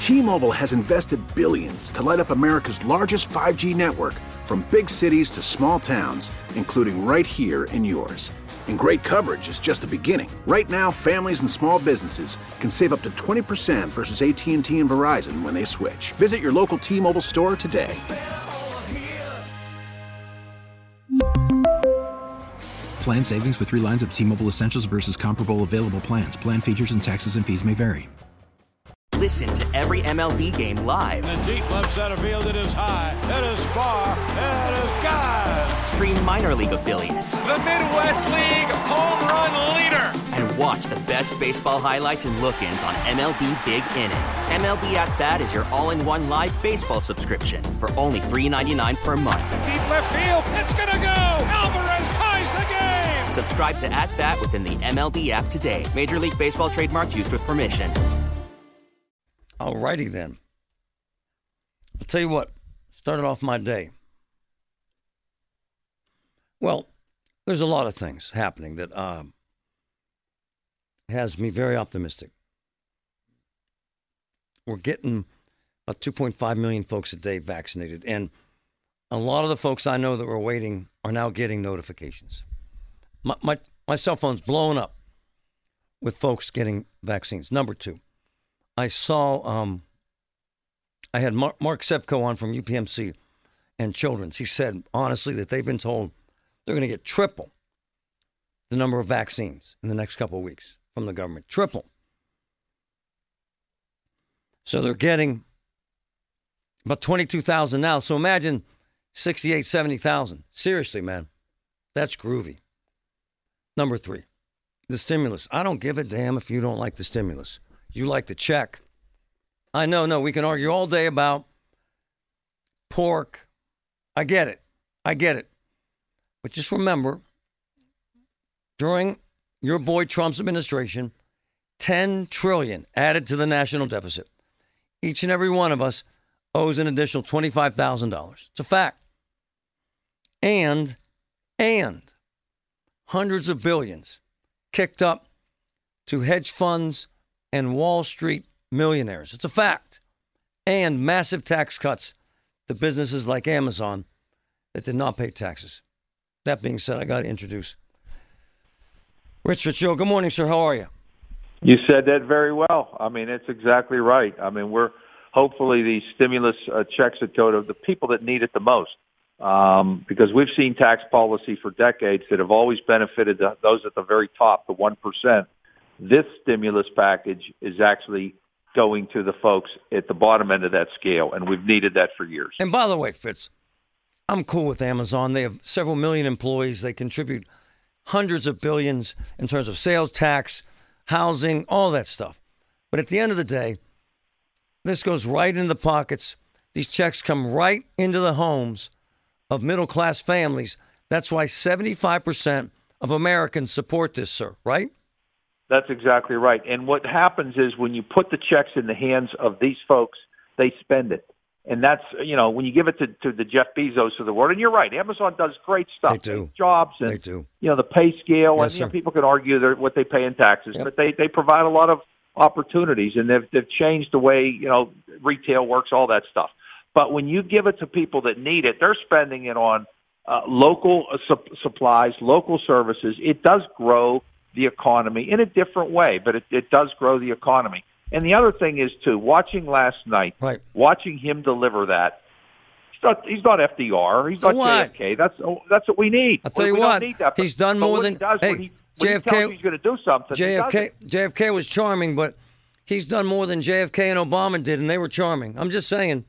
T-Mobile has invested billions to light up America's largest 5G network, from big cities to small towns, including right here in yours. And great coverage is just the beginning. Right now, families and small businesses can save up to 20% versus AT&T and Verizon when they switch. Visit your local T-Mobile store today. Plan savings with 3 lines of T-Mobile Essentials versus comparable available plans. Plan features and taxes and fees may vary. Listen to every MLB game live. In the deep left center field, it is high, it is far, it is gone. Stream minor league affiliates. The Midwest League home run leader. And watch the best baseball highlights and look-ins on MLB Big Inning. MLB At Bat is your all-in-one live baseball subscription for only $3.99 per month. Deep left field, it's gonna go. Alvarez ties the game. Subscribe to At Bat within the MLB app today. Major League Baseball trademarks used with permission. Alrighty then. I'll tell you what, started off my day. Well, there's a lot of things happening that has me very optimistic. We're getting about 2.5 million folks a day vaccinated, and a lot of the folks I know that were waiting are now getting notifications. My cell phone's blowing up with folks getting vaccines. Number 2. I saw, I had Mark Sevko on from UPMC and Children's. He said, honestly, that they've been told they're going to get triple the number of vaccines in the next couple of weeks from the government. Triple. So they're getting about 22,000 now. So imagine 68, 70,000. Seriously, man, that's groovy. Number 3, the stimulus. I don't give a damn if you don't like the stimulus. You like the check. I know, we can argue all day about pork. I get it. But just remember, during your boy Trump's administration, $10 trillion added to the national deficit. Each and every one of us owes an additional $25,000. It's a fact. And hundreds of billions kicked up to hedge funds and Wall Street millionaires. It's a fact. And massive tax cuts to businesses like Amazon that did not pay taxes. That being said, I got to introduce Rich Joe. Good morning, sir. How are you? You said that very well. I mean, it's exactly right. I mean, we're hopefully the stimulus checks that go to the people that need it the most. Because we've seen tax policy for decades that have always benefited those at the very top, the 1%. This stimulus package is actually going to the folks at the bottom end of that scale, and we've needed that for years. And by the way, Fitz, I'm cool with Amazon. They have several million employees. They contribute hundreds of billions in terms of sales tax, housing, all that stuff. But at the end of the day, this goes right into the pockets. These checks come right into the homes of middle-class families. That's why 75% of Americans support this, sir, right? That's exactly right. And what happens is when you put the checks in the hands of these folks, they spend it. And that's, when you give it to the Jeff Bezos of the world, and you're right, Amazon does great stuff. They do. Jobs and, they do. The pay scale. Yes, and people can argue what they pay in taxes, yep. But they provide a lot of opportunities, and they've changed the way, retail works, all that stuff. But when you give it to people that need it, they're spending it on local supplies, local services. It does grow the economy in a different way, but it does grow the economy. And the other thing is, too, watching last night, right. Watching him deliver that, he's not FDR, he's not JFK. That's what we need. I'll tell you what, he's done more than JFK. When he tells you he's going to do something, JFK was charming, but he's done more than JFK and Obama did, and they were charming. I'm just saying.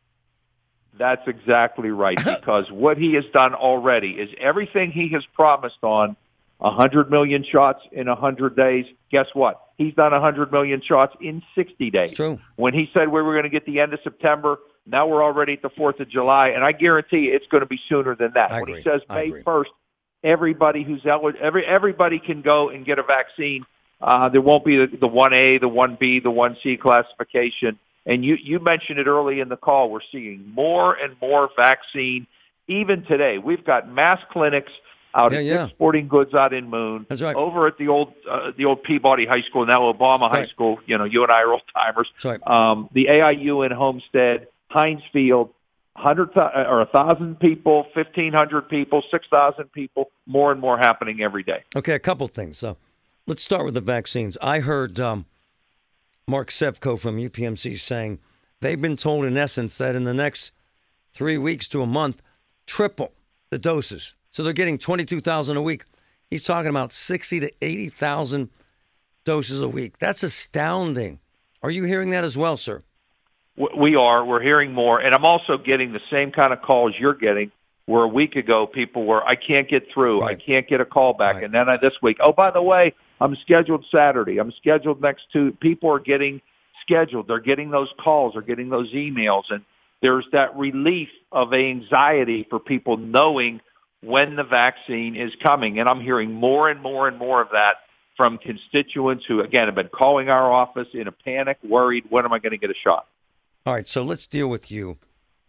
That's exactly right, because what he has done already is everything he has promised on 100 million shots in 100 days. Guess what? He's done 100 million shots in 60 days. True. When he said we were going to get the end of September, now we're already at the 4th of July, and I guarantee you it's going to be sooner than that. When he says May 1st, everybody who's everybody can go and get a vaccine. There won't be the 1A, the 1B, the 1C classification. And you mentioned it early in the call. We're seeing more and more vaccine. Even today, we've got mass clinics out at Dick's Sporting Goods out in Moon. That's right. Over at the old Peabody High School, now Obama High School. You and I are old timers. That's right. The AIU in Homestead, Heinz Field, 1,000 people, 1,500 people, 6,000 people, more and more happening every day. Okay, a couple things. Let's start with the vaccines. I heard Mark Sevko from UPMC saying they've been told, in essence, that in the next 3 weeks to a month, triple the doses. So they're getting 22,000 a week. He's talking about 60 to 80,000 doses a week. That's astounding. Are you hearing that as well, sir? We are. We're hearing more. And I'm also getting the same kind of calls you're getting, where a week ago people were, I can't get through. Right. I can't get a call back. Right. And then this week, oh, by the way, I'm scheduled Saturday. I'm scheduled next to. People are getting scheduled. They're getting those calls. They're getting those emails. And there's that relief of anxiety for people knowing when the vaccine is coming. And I'm hearing more and more and more of that from constituents who, again, have been calling our office in a panic, worried, when am I going to get a shot? All right, so let's deal with you.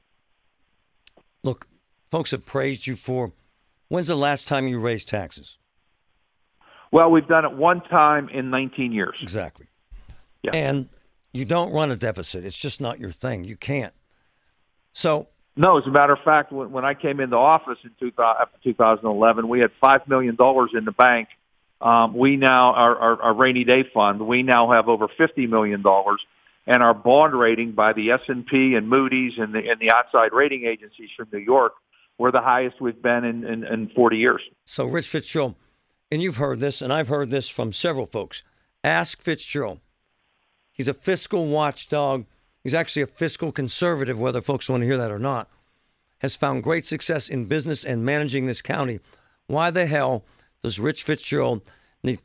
Look, folks have praised you for, when's the last time you raised taxes? Well, we've done it one time in 19 years. Exactly. Yeah. And you don't run a deficit. It's just not your thing. You can't. So... No, as a matter of fact, when I came into office in 2011, we had $5 million in the bank. We now, our rainy day fund, we now have over $50 million. And our bond rating by the S&P and Moody's and the outside rating agencies from New York, we're the highest we've been in 40 years. So, Rich Fitzgerald, and you've heard this, and I've heard this from several folks. Ask Fitzgerald. He's a fiscal watchdog. He's actually a fiscal conservative, whether folks want to hear that or not, has found great success in business and managing this county. Why the hell does Rich Fitzgerald need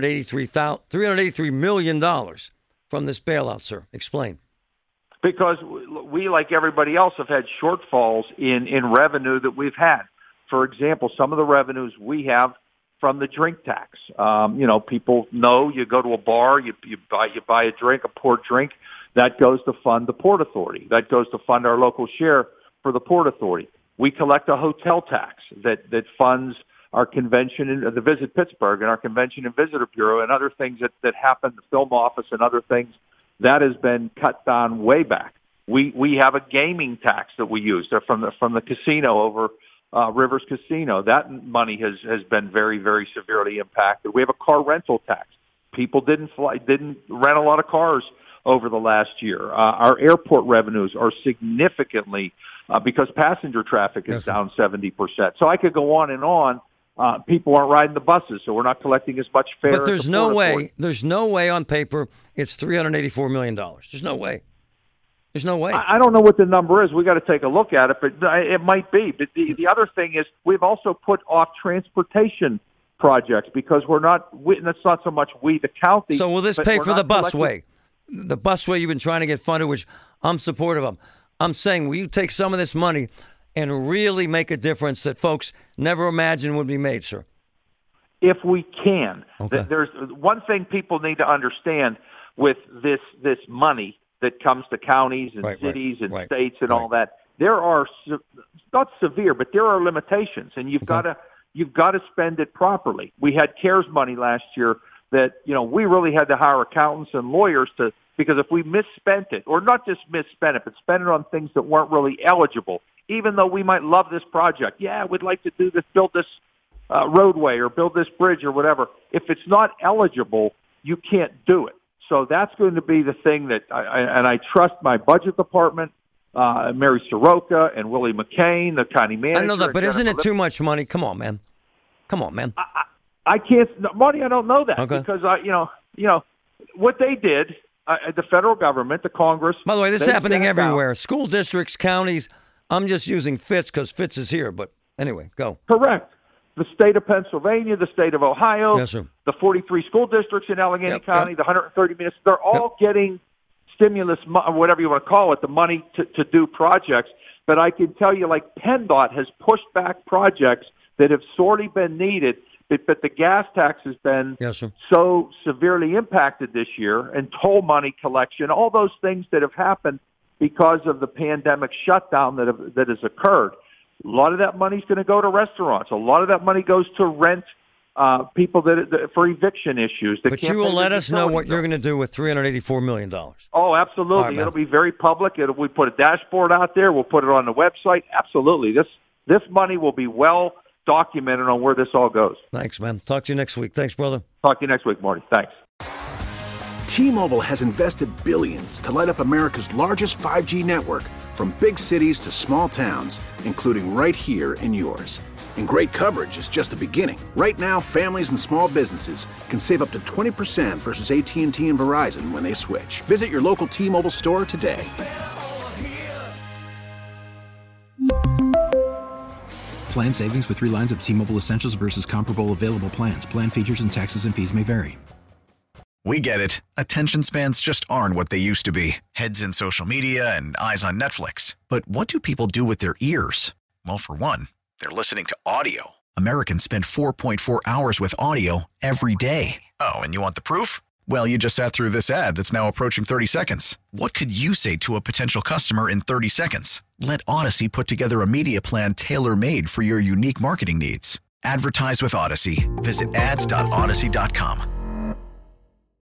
$383 million from this bailout, sir? Explain. Because we, like everybody else, have had shortfalls in revenue that we've had. For example, some of the revenues we have from the drink tax. People know you go to a bar, you buy a drink, a port drink. That goes to fund the Port Authority. That goes to fund our local share for the Port Authority. We collect a hotel tax that funds our convention, the Visit Pittsburgh, and our Convention and Visitor Bureau, and other things that happen, the film office and other things. That has been cut down way back. We have a gaming tax that we use from the casino over Rivers Casino. That money has been very, very severely impacted. We have a car rental tax. People didn't rent a lot of cars over the last year. Our airport revenues are significantly, because passenger traffic is down 70%. So I could go on and on. People aren't riding the buses, so we're not collecting as much fare. But there's no way on paper it's $384 million. There's no way. There's no way. I don't know what the number is. We got to take a look at it, but it might be. But the other thing is we've also put off transportation projects because that's not so much we, the county. So will this pay for the busway? The busway you've been trying to get funded, which I'm supportive of. I'm saying, will you take some of this money and really make a difference that folks never imagined would be made, sir? If we can. Okay. There's one thing people need to understand with this money that comes to counties and cities and states and all that. There are, not severe, but there are limitations, and you've got to spend it properly. We had CARES money last year that, we really had to hire accountants and lawyers because if we misspent it, or not just misspent it, but spent it on things that weren't really eligible, even though we might love this project. Yeah, we'd like to do this, build this roadway or build this bridge or whatever. If it's not eligible, you can't do it. So that's going to be the thing that I trust my budget department, Mary Soroka and Willie McCain, the county manager. I know that, but isn't it too much money? Come on, man. I can't, Marty. I don't know that because what they did, the federal government, the Congress. By the way, this is happening everywhere. School districts, counties. I'm just using Fitz because Fitz is here. But anyway, go. Correct. The state of Pennsylvania, the state of Ohio, yes, sir. The 43 school districts in Allegheny County, the 130 minutes. They're all getting stimulus, or whatever you want to call it, the money to do projects. But I can tell you, like PennDOT has pushed back projects that have sorely been needed. But the gas tax has been so severely impacted this year, and toll money collection, all those things that have happened because of the pandemic shutdown that has occurred. A lot of that money is going to go to restaurants. A lot of that money goes to rent people that for eviction issues. But you will let us know what you're going to do with $384 million. Oh, absolutely. Right, it'll be very public. We put a dashboard out there. We'll put it on the website. Absolutely. This money will be well documented on where this all goes. Thanks, man. Talk to you next week. Thanks, brother. Talk to you next week, Marty. Thanks. T-Mobile has invested billions to light up America's largest 5G network, from big cities to small towns, including right here in yours. And great coverage is just the beginning. Right now, families and small businesses can save up to 20% versus AT&T and Verizon when they switch. Visit your local T-Mobile store today. Plan savings with 3 lines of T-Mobile Essentials versus comparable available plans. Plan features and taxes and fees may vary. We get it. Attention spans just aren't what they used to be. Heads in social media and eyes on Netflix. But what do people do with their ears? Well, for one, they're listening to audio. Americans spend 4.4 hours with audio every day. Oh, and you want the proof? Well, you just sat through this ad that's now approaching 30 seconds. What could you say to a potential customer in 30 seconds? Let Odyssey put together a media plan tailor-made for your unique marketing needs. Advertise with Odyssey. Visit ads.odyssey.com.